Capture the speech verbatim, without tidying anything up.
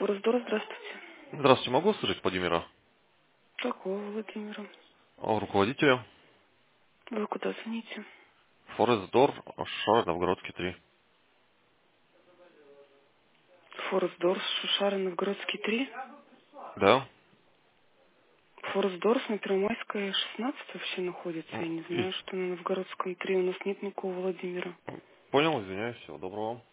Форсдор, здравствуйте. Здравствуйте, могу услышать Владимира? Такого Владимира. О, руководителя. Вы куда звоните? Форестдор, Шар, Новгородский, три. Форсдор, Шушара, Новгородский, три. Да? Форсдор на Первомайская, шестнадцать вообще находится. Я М, не и- знаю, что на Новгородском три. У нас нет никакого Владимира. Понял, извиняюсь, всего доброго.